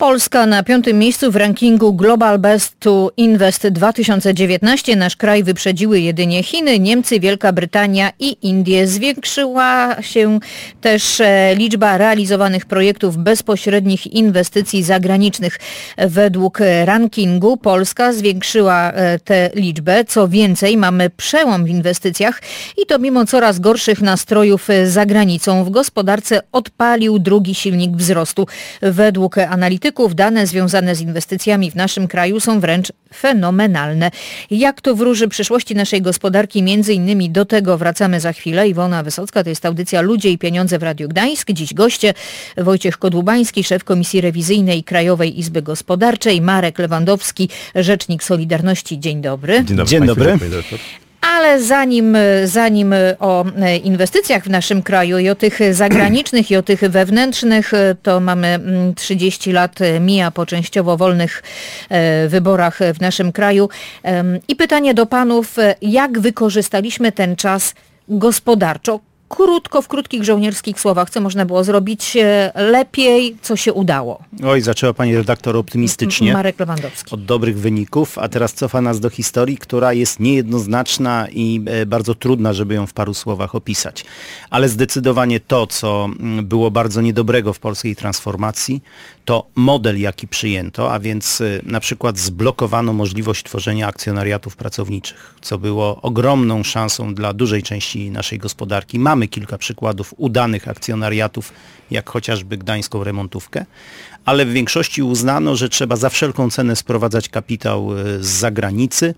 Polska na 5. miejscu w rankingu Global Best to Invest 2019. Nasz kraj wyprzedziły jedynie Chiny, Niemcy, Wielka Brytania i Indie. Zwiększyła się też liczba realizowanych projektów bezpośrednich inwestycji zagranicznych. Według rankingu Polska zwiększyła tę liczbę. Co więcej, mamy przełom w inwestycjach i to mimo coraz gorszych nastrojów za granicą. W gospodarce odpalił drugi silnik wzrostu. Według analityków dane związane z inwestycjami w naszym kraju są wręcz fenomenalne. Jak to wróży przyszłości naszej gospodarki? Między innymi do tego wracamy za chwilę. Iwona Wysocka, to jest audycja Ludzie i Pieniądze w Radiu Gdańsk. Dziś goście Wojciech Kodłubański, szef Komisji Rewizyjnej Krajowej Izby Gospodarczej, Marek Lewandowski, rzecznik Solidarności. Dzień dobry. Dzień dobry. Ale zanim o inwestycjach w naszym kraju i o tych zagranicznych i o tych wewnętrznych, to mamy 30 lat mija po częściowo wolnych wyborach w naszym kraju. I pytanie do panów, jak wykorzystaliśmy ten czas gospodarczo? Krótko, w krótkich żołnierskich słowach, co można było zrobić lepiej, co się udało? Oj, zaczęła pani redaktor optymistycznie. Marek Lewandowski. Od dobrych wyników, a teraz cofa nas do historii, która jest niejednoznaczna i bardzo trudna, żeby ją w paru słowach opisać. Ale zdecydowanie to, co było bardzo niedobrego w polskiej transformacji, to model, jaki przyjęto, a więc na przykład zblokowano możliwość tworzenia akcjonariatów pracowniczych, co było ogromną szansą dla dużej części naszej gospodarki. Mamy kilka przykładów udanych akcjonariatów, jak chociażby Gdańską Remontówkę, ale w większości uznano, że trzeba za wszelką cenę sprowadzać kapitał z zagranicy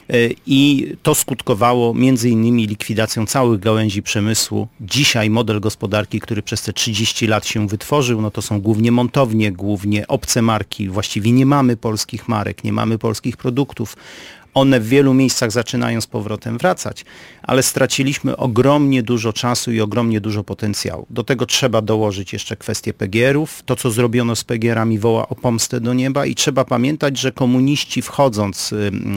i to skutkowało między innymi likwidacją całych gałęzi przemysłu. Dzisiaj model gospodarki, który przez te 30 lat się wytworzył, no to są głównie montownie, głównie obce marki. Właściwie nie mamy polskich marek, nie mamy polskich produktów. One w wielu miejscach zaczynają z powrotem wracać, ale straciliśmy ogromnie dużo czasu i ogromnie dużo potencjału. Do tego trzeba dołożyć jeszcze kwestię PGR-ów. To, co zrobiono z PGR-ami, woła o pomstę do nieba i trzeba pamiętać, że komuniści, wchodząc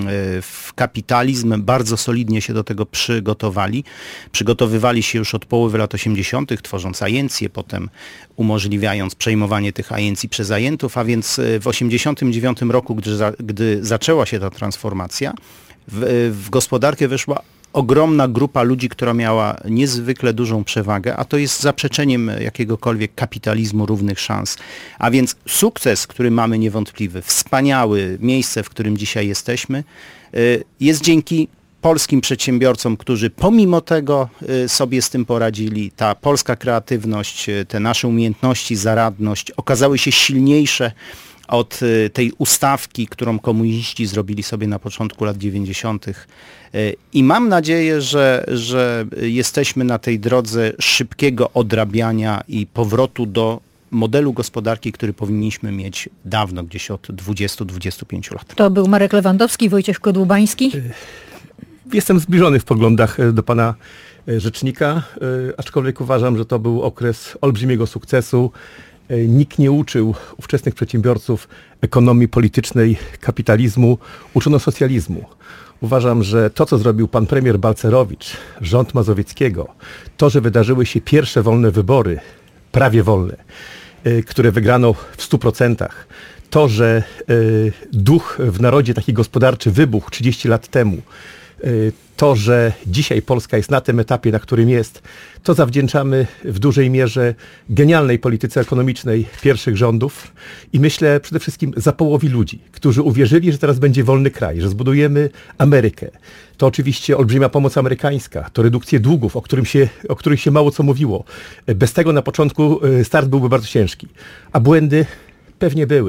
w kapitalizm, bardzo solidnie się do tego przygotowali. Przygotowywali się już od połowy lat 80., tworząc agencje, potem umożliwiając przejmowanie tych agencji przez ajentów, a więc w 89 roku, gdy zaczęła się ta transformacja, w gospodarkę weszła ogromna grupa ludzi, która miała niezwykle dużą przewagę, a to jest zaprzeczeniem jakiegokolwiek kapitalizmu równych szans. A więc sukces, który mamy niewątpliwy, wspaniały, miejsce, w którym dzisiaj jesteśmy, jest dzięki polskim przedsiębiorcom, którzy pomimo tego sobie z tym poradzili. Ta polska kreatywność, te nasze umiejętności, zaradność okazały się silniejsze od tej ustawki, którą komuniści zrobili sobie na początku lat 90. I mam nadzieję, że jesteśmy na tej drodze szybkiego odrabiania i powrotu do modelu gospodarki, który powinniśmy mieć dawno, gdzieś od 20-25 lat. To był Marek Lewandowski, Wojciech Kodłubański. Jestem zbliżony w poglądach do pana rzecznika, aczkolwiek uważam, że to był okres olbrzymiego sukcesu. Nikt nie uczył ówczesnych przedsiębiorców ekonomii politycznej, kapitalizmu, uczono socjalizmu. Uważam, że to, co zrobił pan premier Balcerowicz, rząd Mazowieckiego, to, że wydarzyły się pierwsze wolne wybory, prawie wolne, które wygrano w 100%, to, że duch w narodzie taki gospodarczy wybuchł 30 lat temu, to, że dzisiaj Polska jest na tym etapie, na którym jest, to zawdzięczamy w dużej mierze genialnej polityce ekonomicznej pierwszych rządów i myślę przede wszystkim zapołowi ludzi, którzy uwierzyli, że teraz będzie wolny kraj, że zbudujemy Amerykę. To oczywiście olbrzymia pomoc amerykańska, to redukcje długów, o których się mało co mówiło. Bez tego na początku start byłby bardzo ciężki, a błędy pewnie były.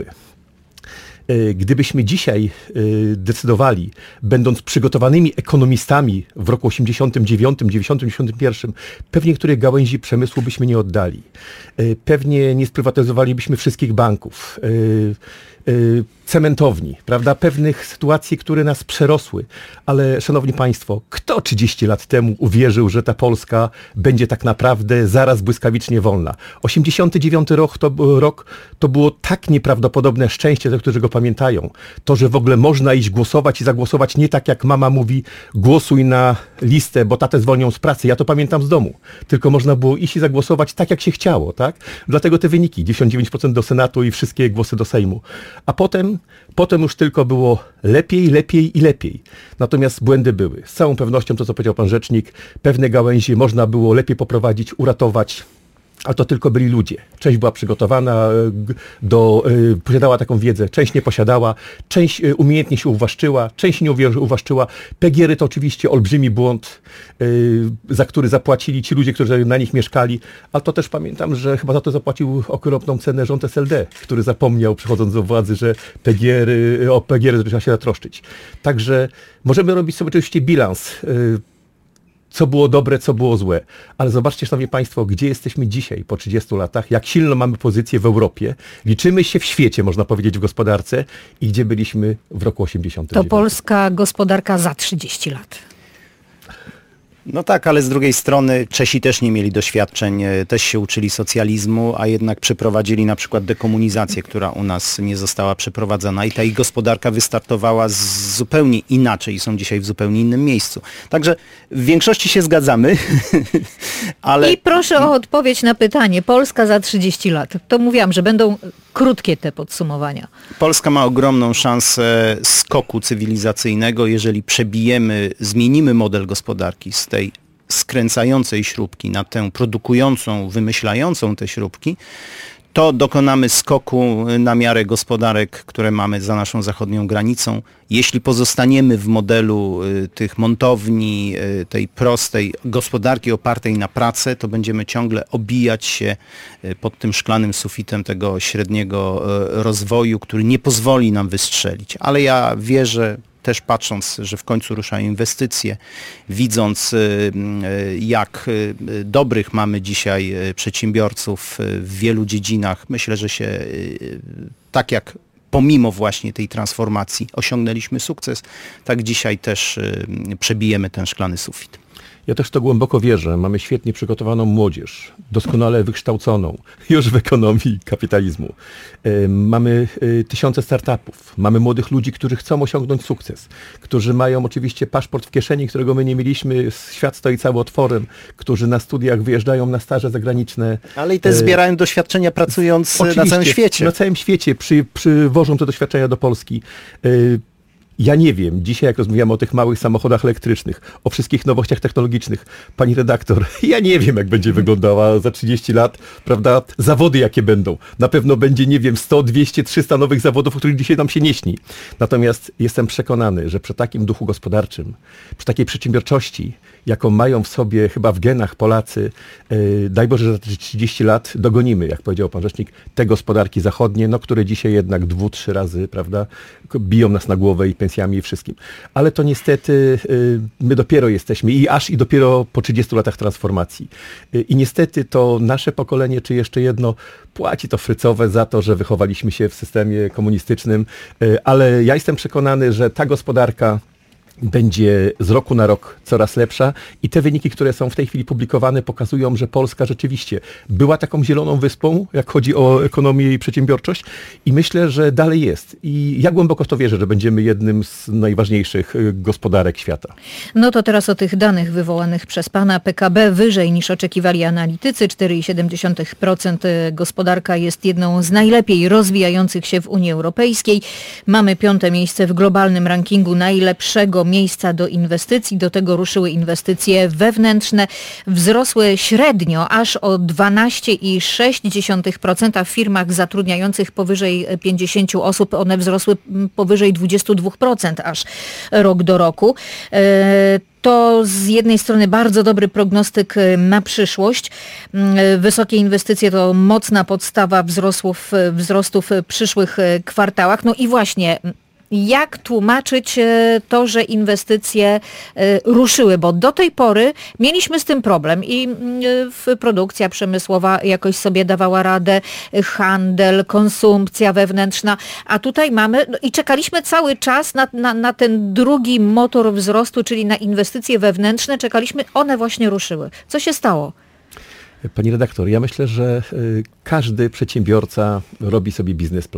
Gdybyśmy dzisiaj decydowali, będąc przygotowanymi ekonomistami w roku 89, 90, 91, pewnie których gałęzi przemysłu byśmy nie oddali. Pewnie nie sprywatyzowalibyśmy wszystkich banków, cementowni, prawda, pewnych sytuacji, które nas przerosły. Ale szanowni państwo, kto 30 lat temu uwierzył, że ta Polska będzie tak naprawdę zaraz błyskawicznie wolna? 89 rok to było tak nieprawdopodobne szczęście, do którego pamiętają. To, że w ogóle można iść głosować i zagłosować nie tak jak mama mówi, głosuj na listę, bo tatę zwolnią z pracy. Ja to pamiętam z domu. Tylko można było iść i zagłosować tak, jak się chciało, tak? Dlatego te wyniki, 99% do Senatu i wszystkie głosy do Sejmu. A potem już tylko było lepiej. Natomiast błędy były. Z całą pewnością to, co powiedział pan rzecznik, pewne gałęzie można było lepiej poprowadzić, uratować, a to tylko byli ludzie. Część była przygotowana, posiadała taką wiedzę, część nie posiadała, część umiejętnie się uwłaszczyła, część nie uwłaszczyła. PGR-y to oczywiście olbrzymi błąd, za który zapłacili ci ludzie, którzy na nich mieszkali, ale to też pamiętam, że chyba za to zapłacił okropną cenę rząd SLD, który zapomniał, przychodząc do władzy, że o PGR-y trzeba się zatroszczyć. Także możemy robić sobie oczywiście bilans, co było dobre, co było złe. Ale zobaczcie, szanowni państwo, gdzie jesteśmy dzisiaj po 30 latach, jak silno mamy pozycję w Europie, liczymy się w świecie, można powiedzieć, w gospodarce i gdzie byliśmy w roku 89. To polska gospodarka za 30 lat. No tak, ale z drugiej strony Czesi też nie mieli doświadczeń, też się uczyli socjalizmu, a jednak przeprowadzili na przykład dekomunizację, która u nas nie została przeprowadzona i ta ich gospodarka wystartowała zupełnie inaczej i są dzisiaj w zupełnie innym miejscu. Także w większości się zgadzamy, ale... I proszę o odpowiedź na pytanie. Polska za 30 lat. To mówiłam, że będą krótkie te podsumowania. Polska ma ogromną szansę skoku cywilizacyjnego, jeżeli zmienimy model gospodarki z tej skręcającej śrubki na tę produkującą, wymyślającą te śrubki, to dokonamy skoku na miarę gospodarek, które mamy za naszą zachodnią granicą. Jeśli pozostaniemy w modelu tych montowni, tej prostej gospodarki opartej na pracę, to będziemy ciągle obijać się pod tym szklanym sufitem tego średniego rozwoju, który nie pozwoli nam wystrzelić. Ale ja wierzę, też patrząc, że w końcu ruszają inwestycje, widząc jak dobrych mamy dzisiaj przedsiębiorców w wielu dziedzinach, myślę, że się tak jak pomimo właśnie tej transformacji osiągnęliśmy sukces, tak dzisiaj też przebijemy ten szklany sufit. Ja też to głęboko wierzę. Mamy świetnie przygotowaną młodzież, doskonale wykształconą, już w ekonomii kapitalizmu. Mamy tysiące startupów, mamy młodych ludzi, którzy chcą osiągnąć sukces, którzy mają oczywiście paszport w kieszeni, którego my nie mieliśmy, świat stoi cały otworem, którzy na studiach wyjeżdżają na staże zagraniczne. Ale i też zbierają doświadczenia pracując na całym świecie. Na całym świecie przywożą te doświadczenia do Polski. Ja nie wiem, dzisiaj jak rozmawiamy o tych małych samochodach elektrycznych, o wszystkich nowościach technologicznych, pani redaktor, ja nie wiem, jak będzie wyglądała za 30 lat, prawda, zawody jakie będą. Na pewno będzie, nie wiem, 100, 200, 300 nowych zawodów, o których dzisiaj nam się nie śni. Natomiast jestem przekonany, że przy takim duchu gospodarczym, przy takiej przedsiębiorczości, jaką mają w sobie chyba w genach Polacy, daj Boże, że za 30 lat dogonimy, jak powiedział pan rzecznik, te gospodarki zachodnie, no, które dzisiaj jednak 2-3 razy, prawda, biją nas na głowę i pensjami i wszystkim. Ale to niestety my dopiero jesteśmy i dopiero po 30 latach transformacji. I niestety to nasze pokolenie, czy jeszcze jedno, płaci to frycowe za to, że wychowaliśmy się w systemie komunistycznym, ale ja jestem przekonany, że ta gospodarka będzie z roku na rok coraz lepsza i te wyniki, które są w tej chwili publikowane, pokazują, że Polska rzeczywiście była taką zieloną wyspą, jak chodzi o ekonomię i przedsiębiorczość i myślę, że dalej jest. I ja głęboko w to wierzę, że będziemy jednym z najważniejszych gospodarek świata. No to teraz o tych danych wywołanych przez pana. PKB wyżej niż oczekiwali analitycy, 4,7%. Gospodarka jest jedną z najlepiej rozwijających się w Unii Europejskiej. Mamy 5. miejsce w globalnym rankingu najlepszego miejsca do inwestycji. Do tego ruszyły inwestycje wewnętrzne. Wzrosły średnio aż o 12,6% w firmach zatrudniających powyżej 50 osób. One wzrosły powyżej 22% aż rok do roku. To z jednej strony bardzo dobry prognostyk na przyszłość. Wysokie inwestycje to mocna podstawa wzrostu w przyszłych kwartałach. No i właśnie, jak tłumaczyć to, że inwestycje ruszyły? Bo do tej pory mieliśmy z tym problem i produkcja przemysłowa jakoś sobie dawała radę, handel, konsumpcja wewnętrzna, a tutaj mamy i czekaliśmy cały czas na ten drugi motor wzrostu, czyli na inwestycje wewnętrzne. Czekaliśmy, one właśnie ruszyły. Co się stało? Pani redaktor, ja myślę, że każdy przedsiębiorca robi sobie biznesplan.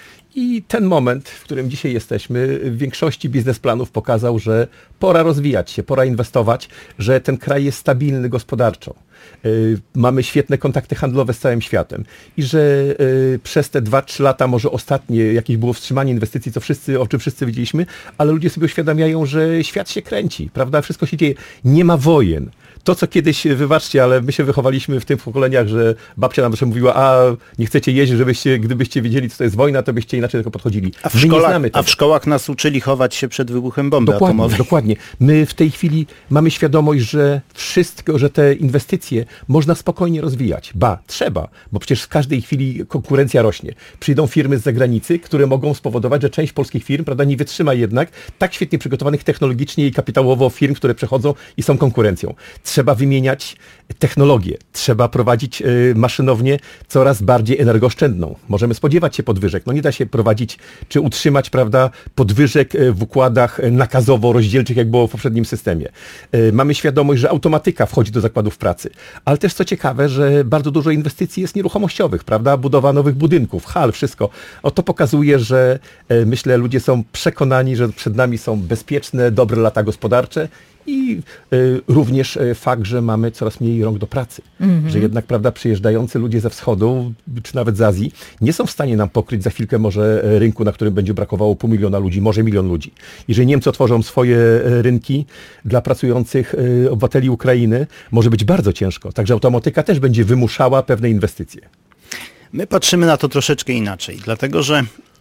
I ten moment, w którym dzisiaj jesteśmy, w większości biznesplanów pokazał, że pora rozwijać się, pora inwestować, że ten kraj jest stabilny gospodarczo. Mamy świetne kontakty handlowe z całym światem i że przez te 2-3 lata, może ostatnie, jakieś było wstrzymanie inwestycji, o czym wszyscy wiedzieliśmy, ale ludzie sobie uświadamiają, że świat się kręci, prawda? Wszystko się dzieje. Nie ma wojen. To, co kiedyś, wybaczcie, ale my się wychowaliśmy w tych pokoleniach, że babcia nam zawsze mówiła, a nie chcecie jeść, gdybyście wiedzieli, co to jest wojna, to byście inaczej tego podchodzili. A w szkołach nas uczyli chować się przed wybuchem bomby atomowej. Dokładnie. My w tej chwili mamy świadomość, że że te inwestycje można spokojnie rozwijać. Trzeba, bo przecież w każdej chwili konkurencja rośnie. Przyjdą firmy z zagranicy, które mogą spowodować, że część polskich firm, prawda, nie wytrzyma jednak tak świetnie przygotowanych technologicznie i kapitałowo firm, które przechodzą i są konkurencją. Trzeba wymieniać technologię, trzeba prowadzić maszynownię coraz bardziej energooszczędną. Możemy spodziewać się podwyżek. Nie da się prowadzić czy utrzymać, prawda, podwyżek w układach nakazowo-rozdzielczych, jak było w poprzednim systemie. Mamy świadomość, że automatyka wchodzi do zakładów pracy. Ale też co ciekawe, że bardzo dużo inwestycji jest nieruchomościowych, prawda? Budowa nowych budynków, hal, wszystko. To pokazuje, że myślę, ludzie są przekonani, że przed nami są bezpieczne, dobre lata gospodarcze i również fakt, że mamy coraz mniej rąk do pracy. Że jednak, prawda, przyjeżdżający ludzie ze wschodu, czy nawet z Azji, nie są w stanie nam pokryć za chwilkę może rynku, na którym będzie brakowało 500 000 ludzi, może 1 000 000 ludzi. Jeżeli Niemcy otworzą swoje rynki dla pracujących obywateli Ukrainy, może być bardzo ciężko. Także automatyka też będzie wymuszała pewne inwestycje. My patrzymy na to troszeczkę inaczej, dlatego że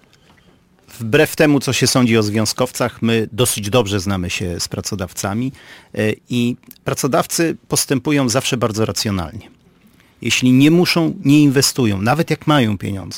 wbrew temu, co się sądzi o związkowcach, my dosyć dobrze znamy się z pracodawcami i pracodawcy postępują zawsze bardzo racjonalnie. Jeśli nie muszą, nie inwestują, nawet jak mają pieniądze.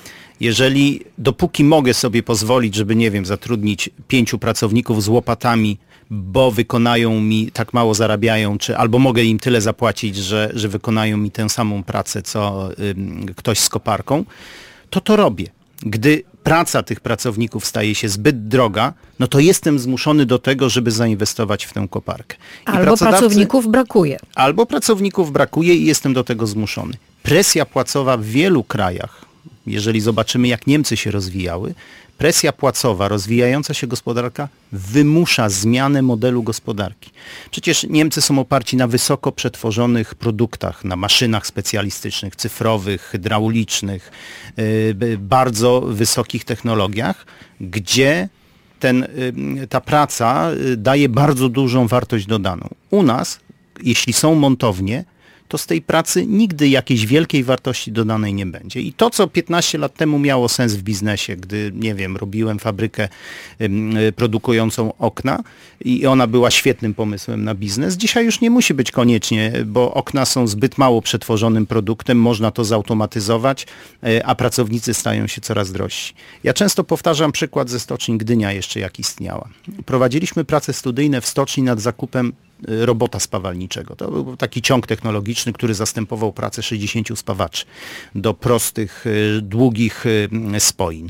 Dopóki mogę sobie pozwolić, żeby, nie wiem, zatrudnić 5 pracowników z łopatami, bo wykonają mi, tak mało zarabiają, albo mogę im tyle zapłacić, że wykonają mi tę samą pracę, co ktoś z koparką, to robię. Gdy praca tych pracowników staje się zbyt droga, to jestem zmuszony do tego, żeby zainwestować w tę koparkę. Albo pracowników brakuje. Albo pracowników brakuje i jestem do tego zmuszony. Presja płacowa w wielu krajach, jeżeli zobaczymy, jak Niemcy się rozwijały, presja płacowa, rozwijająca się gospodarka wymusza zmianę modelu gospodarki. Przecież Niemcy są oparci na wysoko przetworzonych produktach, na maszynach specjalistycznych, cyfrowych, hydraulicznych, bardzo wysokich technologiach, gdzie ta praca daje bardzo dużą wartość dodaną. U nas, jeśli są montownie, to z tej pracy nigdy jakiejś wielkiej wartości dodanej nie będzie. I to, co 15 lat temu miało sens w biznesie, gdy, nie wiem, robiłem fabrykę produkującą okna i ona była świetnym pomysłem na biznes, dzisiaj już nie musi być koniecznie, bo okna są zbyt mało przetworzonym produktem, można to zautomatyzować, a pracownicy stają się coraz drożsi. Ja często powtarzam przykład ze stoczni Gdynia jeszcze, jak istniała. Prowadziliśmy prace studyjne w stoczni nad zakupem robota spawalniczego. To był taki ciąg technologiczny, który zastępował pracę 60 spawaczy do prostych, długich spoin.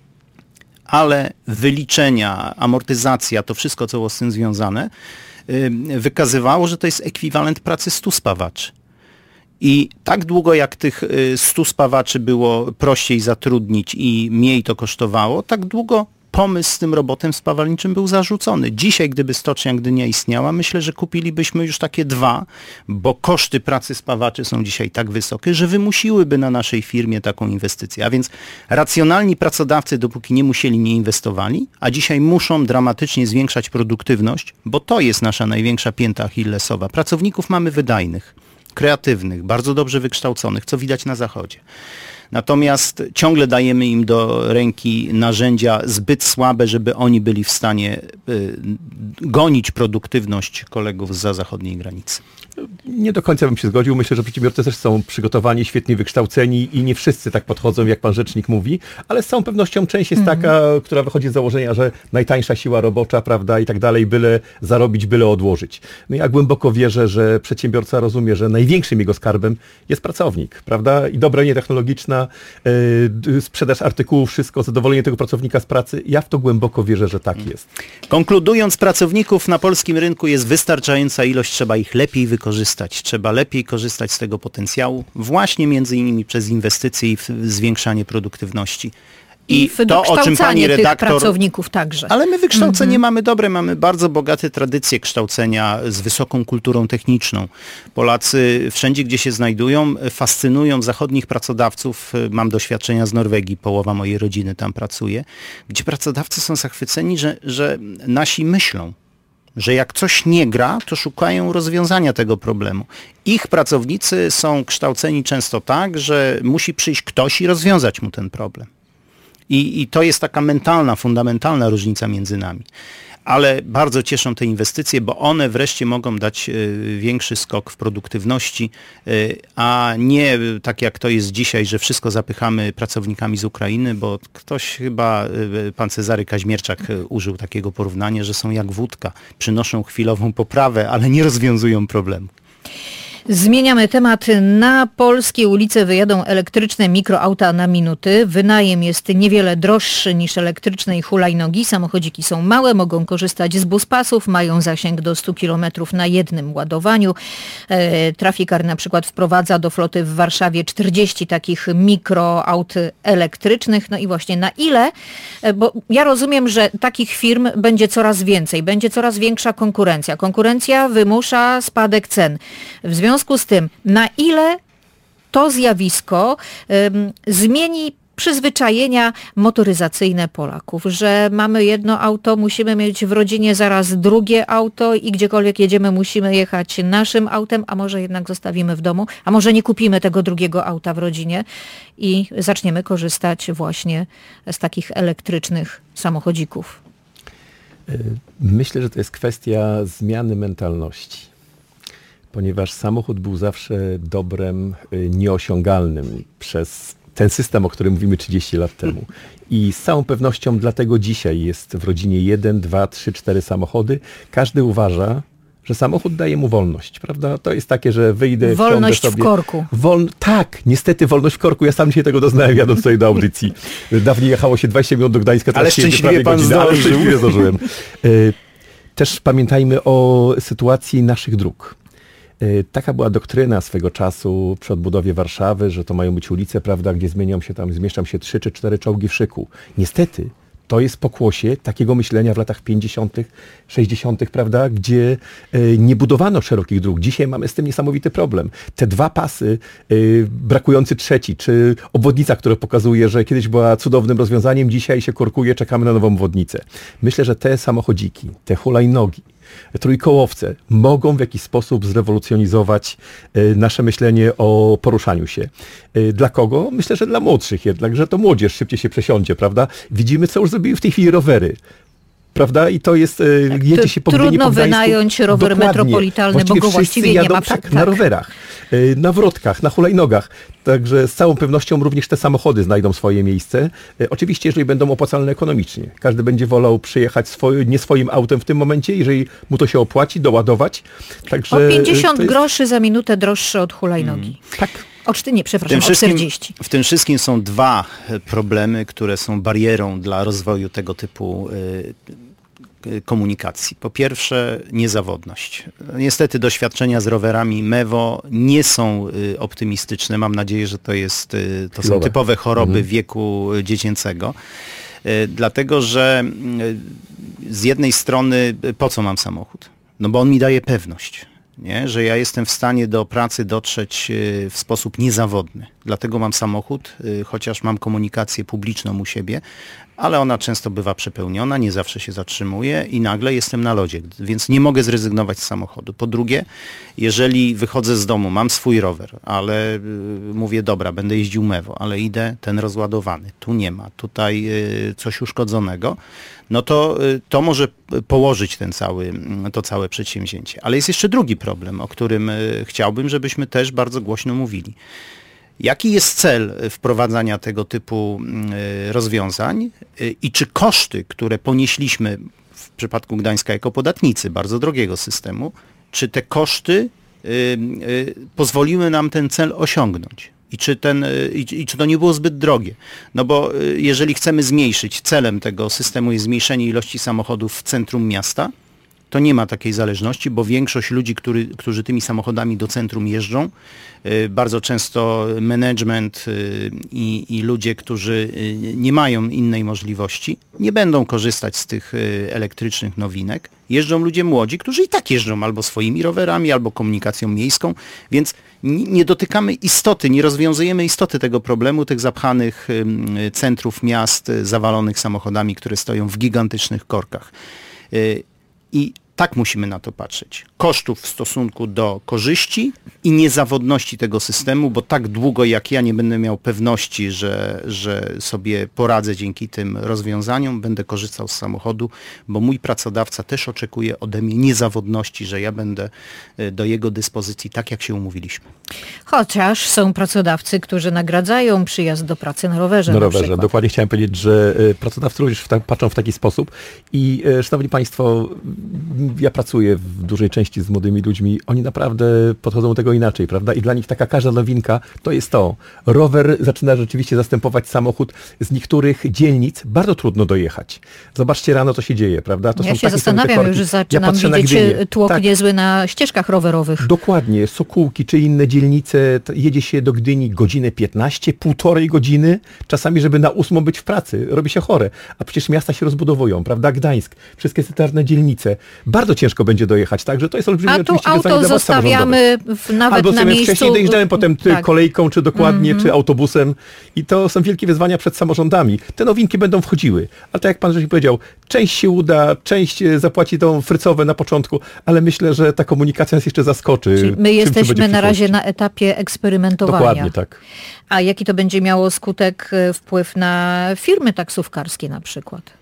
Ale wyliczenia, amortyzacja, to wszystko, co było z tym związane, wykazywało, że to jest ekwiwalent pracy 100 spawaczy. I tak długo jak tych 100 spawaczy było prościej zatrudnić i mniej to kosztowało, tak długo pomysł z tym robotem spawalniczym był zarzucony. Dzisiaj, gdyby stocznia Gdynia istniała, myślę, że kupilibyśmy już takie 2, bo koszty pracy spawaczy są dzisiaj tak wysokie, że wymusiłyby na naszej firmie taką inwestycję. A więc racjonalni pracodawcy, dopóki nie musieli, nie inwestowali, a dzisiaj muszą dramatycznie zwiększać produktywność, bo to jest nasza największa pięta achillesowa. Pracowników mamy wydajnych, kreatywnych, bardzo dobrze wykształconych, co widać na Zachodzie. Natomiast ciągle dajemy im do ręki narzędzia zbyt słabe, żeby oni byli w stanie gonić produktywność kolegów zza zachodniej granicy. Nie do końca bym się zgodził. Myślę, że przedsiębiorcy też są przygotowani, świetnie wykształceni i nie wszyscy tak podchodzą, jak pan rzecznik mówi, ale z całą pewnością część jest taka, która wychodzi z założenia, że najtańsza siła robocza, prawda, i tak dalej, byle zarobić, byle odłożyć. No ja głęboko wierzę, że przedsiębiorca rozumie, że największym jego skarbem jest pracownik, prawda, i dobra linia technologiczna, sprzedaż artykułów, wszystko, zadowolenie tego pracownika z pracy. Ja w to głęboko wierzę, że tak jest. Konkludując, pracowników na polskim rynku jest wystarczająca ilość, trzeba ich lepiej wykorzystać. Trzeba lepiej korzystać z tego potencjału, właśnie między innymi przez inwestycje i zwiększanie produktywności. I w to, o czym pani redaktor... tych pracowników także. Ale my wykształcenie mamy dobre, mamy bardzo bogate tradycje kształcenia z wysoką kulturą techniczną. Polacy wszędzie, gdzie się znajdują, fascynują zachodnich pracodawców. Mam doświadczenia z Norwegii, połowa mojej rodziny tam pracuje, gdzie pracodawcy są zachwyceni, że nasi myślą, że jak coś nie gra, to szukają rozwiązania tego problemu. Ich pracownicy są kształceni często tak, że musi przyjść ktoś i rozwiązać mu ten problem. I to jest taka mentalna, fundamentalna różnica między nami. Ale bardzo cieszą te inwestycje, bo one wreszcie mogą dać większy skok w produktywności, a nie tak jak to jest dzisiaj, że wszystko zapychamy pracownikami z Ukrainy, bo ktoś chyba, pan Cezary Kaźmierczak użył takiego porównania, że są jak wódka, przynoszą chwilową poprawę, ale nie rozwiązują problemu. Zmieniamy temat. Na polskie ulice wyjadą elektryczne mikroauta na minuty. Wynajem jest niewiele droższy niż elektryczne i hulajnogi. Samochodziki są małe, mogą korzystać z buspasów, mają zasięg do 100 km na jednym ładowaniu. Trafikar na przykład wprowadza do floty w Warszawie 40 takich mikroaut elektrycznych. No i właśnie na ile? Bo ja rozumiem, że takich firm będzie coraz więcej, będzie coraz większa konkurencja. Konkurencja wymusza spadek cen. W związku z tym, na ile to zjawisko zmieni przyzwyczajenia motoryzacyjne Polaków, że mamy jedno auto, musimy mieć w rodzinie zaraz drugie auto i gdziekolwiek jedziemy, musimy jechać naszym autem, a może jednak zostawimy w domu, a może nie kupimy tego drugiego auta w rodzinie i zaczniemy korzystać właśnie z takich elektrycznych samochodzików. Myślę, że to jest kwestia zmiany mentalności. Ponieważ samochód był zawsze dobrem nieosiągalnym przez ten system, o którym mówimy 30 lat temu. I z całą pewnością dlatego dzisiaj jest w rodzinie 1, 2, 3, 4 samochody. Każdy uważa, że samochód daje mu wolność, prawda? To jest takie, że wyjdę... Wolność sobie. W korku. Tak, niestety wolność w korku. Ja sam się tego doznałem, jadąc tutaj do audycji. Dawniej jechało się 20 minut do Gdańska, teraz szczęśliwie pan zdążył. Ale szczęśliwie zdążyłem. Też pamiętajmy o sytuacji naszych dróg. Taka była doktryna swego czasu przy odbudowie Warszawy, że to mają być ulice, prawda, gdzie zmieszczą się 3 czy 4 czołgi w szyku. Niestety, to jest pokłosie takiego myślenia w latach 50., 60., prawda, gdzie nie budowano szerokich dróg. Dzisiaj mamy z tym niesamowity problem. Te 2 pasy, brakujący trzeci, czy obwodnica, która pokazuje, że kiedyś była cudownym rozwiązaniem, dzisiaj się korkuje, czekamy na nową obwodnicę. Myślę, że te samochodziki, te hulajnogi, trójkołowce mogą w jakiś sposób zrewolucjonizować nasze myślenie o poruszaniu się. Dla kogo? Myślę, że dla młodszych jednak, że to młodzież szybciej się przesiądzie, prawda? Widzimy, co już zrobiły w tej chwili rowery. Prawda? I to jest, jedzie się po Gdyni, trudno po Gdańsku. Wynająć rower metropolitalny, bo go właściwie jadą, nie ma. Tak, na rowerach, na wrotkach, na hulajnogach. Także z całą pewnością również te samochody znajdą swoje miejsce. Oczywiście, jeżeli będą opłacalne ekonomicznie. Każdy będzie wolał przyjechać nie swoim autem w tym momencie, jeżeli mu to się opłaci, doładować. Także o 50 groszy za minutę droższe od hulajnogi. Tak. O 40. W tym wszystkim są 2 problemy, które są barierą dla rozwoju tego typu komunikacji. Po pierwsze, niezawodność. Niestety doświadczenia z rowerami Mewo nie są optymistyczne. Mam nadzieję, że to są typowe choroby wieku dziecięcego. Dlatego, że z jednej strony po co mam samochód? No bo on mi daje pewność. Nie? Że ja jestem w stanie do pracy dotrzeć w sposób niezawodny. Dlatego mam samochód, chociaż mam komunikację publiczną u siebie, ale ona często bywa przepełniona, nie zawsze się zatrzymuje i nagle jestem na lodzie, więc nie mogę zrezygnować z samochodu. Po drugie, jeżeli wychodzę z domu, mam swój rower, ale mówię, dobra, będę jeździł Mewo, ale idę ten rozładowany, tu nie ma, tutaj coś uszkodzonego, no to może położyć to całe przedsięwzięcie. Ale jest jeszcze drugi problem, o którym chciałbym, żebyśmy też bardzo głośno mówili. Jaki jest cel wprowadzania tego typu rozwiązań i czy koszty, które ponieśliśmy w przypadku Gdańska jako podatnicy bardzo drogiego systemu, czy te koszty pozwoliły nam ten cel osiągnąć? I czy to nie było zbyt drogie? No bo jeżeli chcemy zmniejszyć, celem tego systemu jest zmniejszenie ilości samochodów w centrum miasta, to nie ma takiej zależności, bo większość ludzi, którzy tymi samochodami do centrum jeżdżą, bardzo często management i ludzie, którzy nie mają innej możliwości, nie będą korzystać z tych elektrycznych nowinek. Jeżdżą ludzie młodzi, którzy i tak jeżdżą albo swoimi rowerami, albo komunikacją miejską, więc nie dotykamy istoty, nie rozwiązujemy istoty tego problemu, tych zapchanych centrów miast zawalonych samochodami, które stoją w gigantycznych korkach. I tak musimy na to patrzeć. Kosztów w stosunku do korzyści i niezawodności tego systemu, bo tak długo jak ja nie będę miał pewności, że sobie poradzę dzięki tym rozwiązaniom, będę korzystał z samochodu, bo mój pracodawca też oczekuje ode mnie niezawodności, że ja będę do jego dyspozycji tak, jak się umówiliśmy. Chociaż są pracodawcy, którzy nagradzają przyjazd do pracy na rowerze. Na rowerze. Dokładnie chciałem powiedzieć, że pracodawcy również patrzą w taki sposób i szanowni państwo, ja pracuję w dużej części z młodymi ludźmi, oni naprawdę podchodzą do tego inaczej, prawda? I dla nich taka każda nowinka to jest to. Rower zaczyna rzeczywiście zastępować samochód. Z niektórych dzielnic bardzo trudno dojechać. Zobaczcie rano, co się dzieje, prawda? To ja się zastanawiam, już zaczynam widzieć tłok niezły na ścieżkach rowerowych. Dokładnie. Sokółki czy inne dzielnice, jedzie się do Gdyni godzinę 15, półtorej godziny, czasami, żeby na 8 być w pracy. Robi się chore. A przecież miasta się rozbudowują, prawda? Gdańsk, wszystkie centralne dzielnice. Bardzo ciężko będzie dojechać, także to jest olbrzymie oczywiście wyzwanie dla władz zostawiamy nawet albo na miejscu. Wcześniej dojeżdżamy potem kolejką, czy dokładnie, czy autobusem i to są wielkie wyzwania przed samorządami. Te nowinki będą wchodziły, ale tak jak pan żeś powiedział, część się uda, część zapłaci tą frycowe na początku, ale myślę, że ta komunikacja nas jeszcze zaskoczy. Czyli my jesteśmy na razie na etapie eksperymentowania. Dokładnie tak. A jaki to będzie miało skutek, wpływ na firmy taksówkarskie na przykład?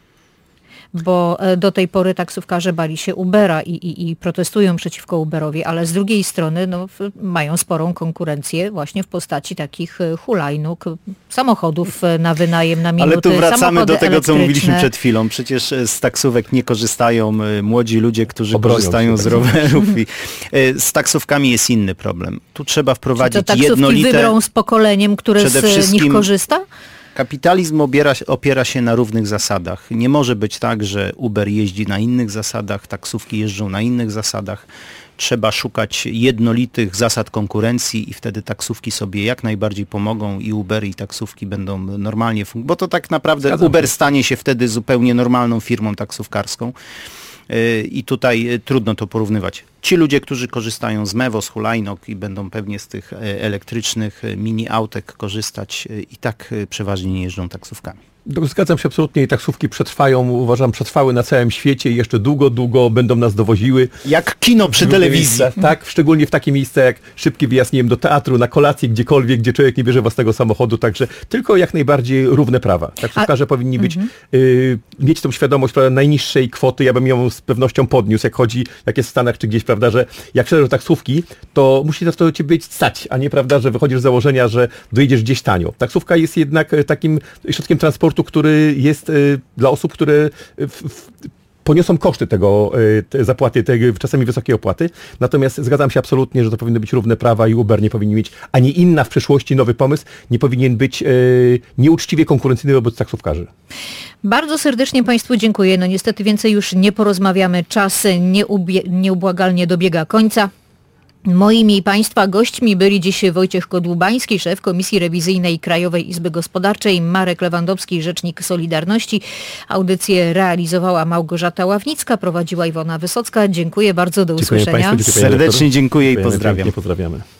Bo do tej pory taksówkarze bali się Ubera i protestują przeciwko Uberowi, ale z drugiej strony mają sporą konkurencję właśnie w postaci takich hulajnóg, samochodów na wynajem na minuty. Ale tu wracamy do tego, co mówiliśmy przed chwilą. Przecież z taksówek nie korzystają młodzi ludzie, którzy korzystają z rowerów. I z taksówkami jest inny problem. Tu trzeba wprowadzić jednolite... wybrą z pokoleniem, które z nich korzysta? Kapitalizm opiera się na równych zasadach. Nie może być tak, że Uber jeździ na innych zasadach, taksówki jeżdżą na innych zasadach. Trzeba szukać jednolitych zasad konkurencji i wtedy taksówki sobie jak najbardziej pomogą i Uber i taksówki będą normalnie funkcjonować. Bo to tak naprawdę Uber stanie się wtedy zupełnie normalną firmą taksówkarską. I tutaj trudno to porównywać. Ci ludzie, którzy korzystają z Mewo, z hulajnóg i będą pewnie z tych elektrycznych mini-autek korzystać, i tak przeważnie nie jeżdżą taksówkami. Zgadzam się absolutnie i taksówki przetrwają, uważam, przetrwały na całym świecie i jeszcze długo będą nas dowoziły. Jak kino przy telewizji. Tak, szczególnie w takie miejsca jak szybki wyjazd, nie wiem, do teatru, na kolację, gdziekolwiek, gdzie człowiek nie bierze własnego samochodu, także tylko jak najbardziej równe prawa. Taksówkarze powinni być, mieć tą świadomość, prawda, najniższej kwoty, ja bym ją z pewnością podniósł, jak jest w Stanach czy gdzieś, prawda, że jak wsiadasz do taksówki, to musi to do ciebie stać, a nie, prawda, że wychodzisz z założenia, że dojedziesz gdzieś tanio. Taksówka jest jednak takim środkiem transportu, który jest dla osób, które poniosą koszty tego zapłaty, tej czasami wysokiej opłaty. Natomiast zgadzam się absolutnie, że to powinny być równe prawa i Uber nie powinien mieć, ani inna w przyszłości nowy pomysł, nie powinien być nieuczciwie konkurencyjny wobec taksówkarzy. Bardzo serdecznie Państwu dziękuję. No niestety więcej już nie porozmawiamy. Czas nieubłagalnie dobiega końca. Moimi i Państwa gośćmi byli dziś Wojciech Kodłubański, szef Komisji Rewizyjnej Krajowej Izby Gospodarczej, Marek Lewandowski, rzecznik Solidarności. Audycję realizowała Małgorzata Ławnicka, prowadziła Iwona Wysocka. Dziękuję bardzo, do usłyszenia. Państwu, serdecznie dziękuję i pozdrawiam. Pozdrawiamy.